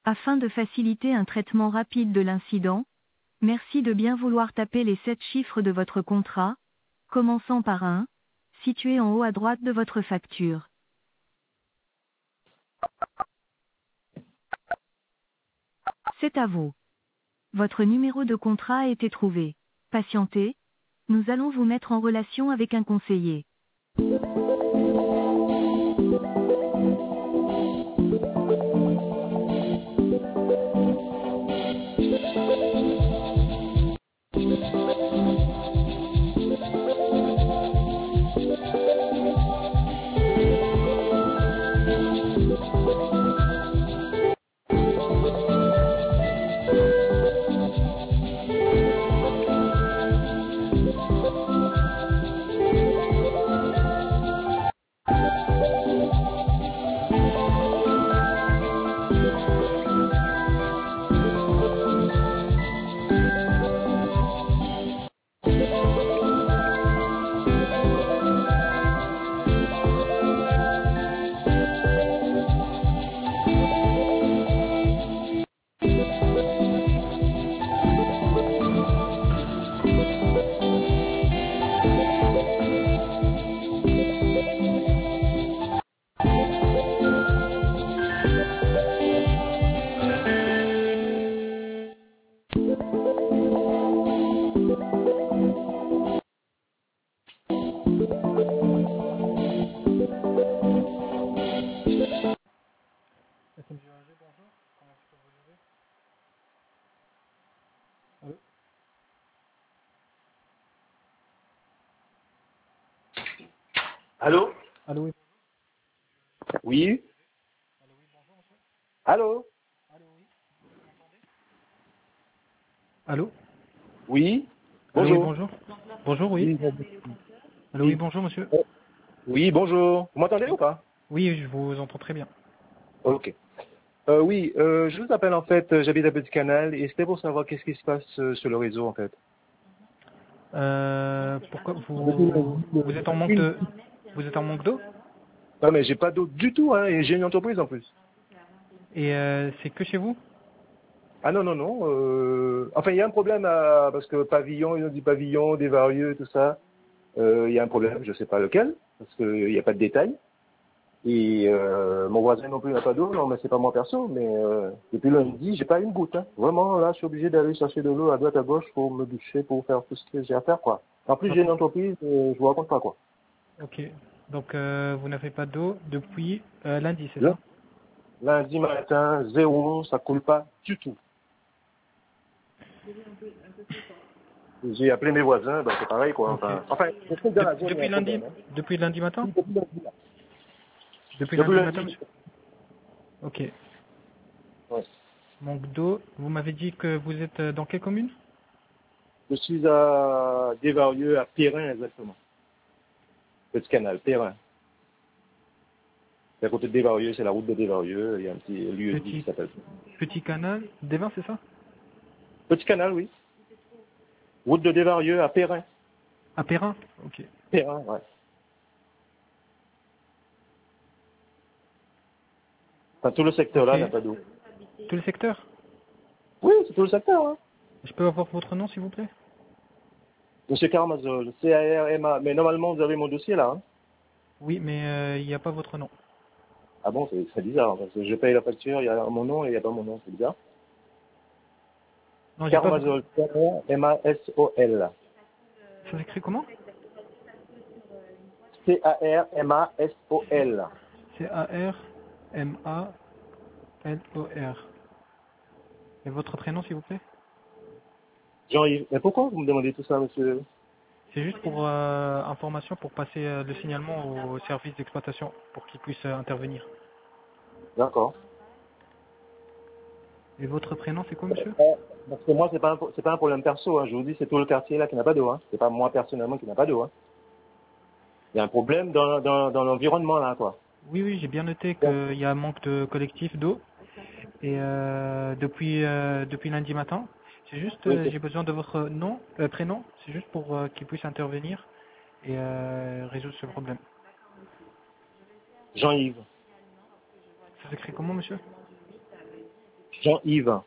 Afin de faciliter un traitement rapide de l'incident, merci de bien vouloir taper les 7 chiffres de votre contrat, commençant par 1, situé en haut à droite de votre facture. C'est à vous. Votre numéro de contrat a été trouvé. Patientez, nous allons vous mettre en relation avec un conseiller. Allô? Allô, oui. Oui? Allô? Allô? Oui? Allô, oui, Bonjour. bonjour. Bonjour, oui. Oui, Allô, oui, oui. bonjour, monsieur. Oui, bonjour. Vous m'entendez ou Oui. pas? Oui, je vous entends très bien. Ok. Oui, je vous appelle en fait, j'habite à Petit Canal et c'était pour savoir qu'est-ce qui se passe sur le réseau en fait. Pourquoi Depuis vous êtes en manque de vous êtes en manque d'eau Non mais j'ai pas d'eau du tout, hein, et j'ai une entreprise en plus. et c'est que chez vous? Ah non, non, non. Enfin, il y a un problème parce que pavillon, ils ont dit pavillon, des varieux, tout ça. Il y a un problème, je sais pas lequel, parce qu'il n'y a pas de détails. Et mon voisin non plus n'a pas d'eau, non mais c'est pas moi perso, mais depuis lundi, j'ai pas une goutte. Hein. Vraiment, là, je suis obligé d'aller chercher de l'eau à droite à gauche pour me doucher, pour faire tout ce que j'ai à faire, quoi. En plus, j'ai Donc, une entreprise, je vous raconte pas, quoi. ok. Donc vous n'avez pas d'eau depuis lundi, c'est Là, ça? lundi matin, zéro, ça coule pas du tout. J'ai appelé mes voisins, ben c'est pareil, quoi. Ok. Enfin, je trouve que dans la zone, il y a Depuis un problème. lundi? Hein. Depuis lundi matin? Depuis lundi, là. Depuis Depuis lundi matin, lundi, monsieur? Ok. ouais. Manque d'eau. Vous m'avez dit que vous êtes dans quelle commune? Je suis à Desvarieux, à Perrin, exactement. Petit canal, Perrin. C'est à côté de Desvarieux, c'est la route de Desvarieux. Il y a un petit lieu de vie qui Petit s'appelle. Petit canal des vins, c'est ça? Petit canal, oui. Route de Desvarieux à Perrin. À Perrin? Ok. Perrin, ouais. Enfin, tout le secteur-là Ok. n'a pas d'eau. Tout le secteur? Oui, c'est tout le secteur, hein. Je peux avoir votre nom, s'il vous plaît? Monsieur Karamazov, C-A-R-M-A. Mais normalement, vous avez mon dossier là, hein. Oui, mais il n'y a pas votre nom. Ah bon, c'est bizarre, parce que je paye la facture, il y a mon nom et il n'y a pas mon nom, c'est bizarre. Non, j'ai pas votre... Karamazov, C-A-R-M-A-S-O-L. Ça s'écrit comment? C-A-R-M-A-S-O-L. C-A-R-M-A-L-O-R. Et votre prénom, s'il vous plaît? Jean-Yves. Mais pourquoi vous me demandez tout ça, monsieur? C'est juste pour information, pour passer le signalement au service d'exploitation, pour qu'ils puissent intervenir. D'accord. Et votre prénom, c'est quoi, monsieur? Parce que moi, c'est pas un problème perso, hein. Je vous dis, c'est tout le quartier là qui n'a pas d'eau, hein. C'est pas moi personnellement qui n'a pas d'eau, hein. Il y a un problème dans l'environnement là, quoi. Oui, oui, j'ai bien noté Bon. qu'il y a un manque de collectif d'eau. Et depuis lundi matin, c'est juste, Oui, j'ai besoin de votre nom, prénom, c'est juste pour qu'ils puissent intervenir et résoudre ce problème. Jean-Yves. Ça s'écrit comment, monsieur? Jean-Yves.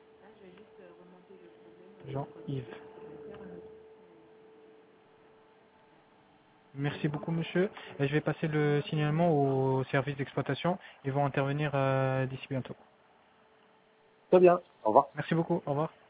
Jean-Yves. Merci beaucoup, monsieur. Et je vais passer le signalement au service d'exploitation. Ils vont intervenir d'ici bientôt. Très bien. Au revoir. Merci beaucoup. Au revoir.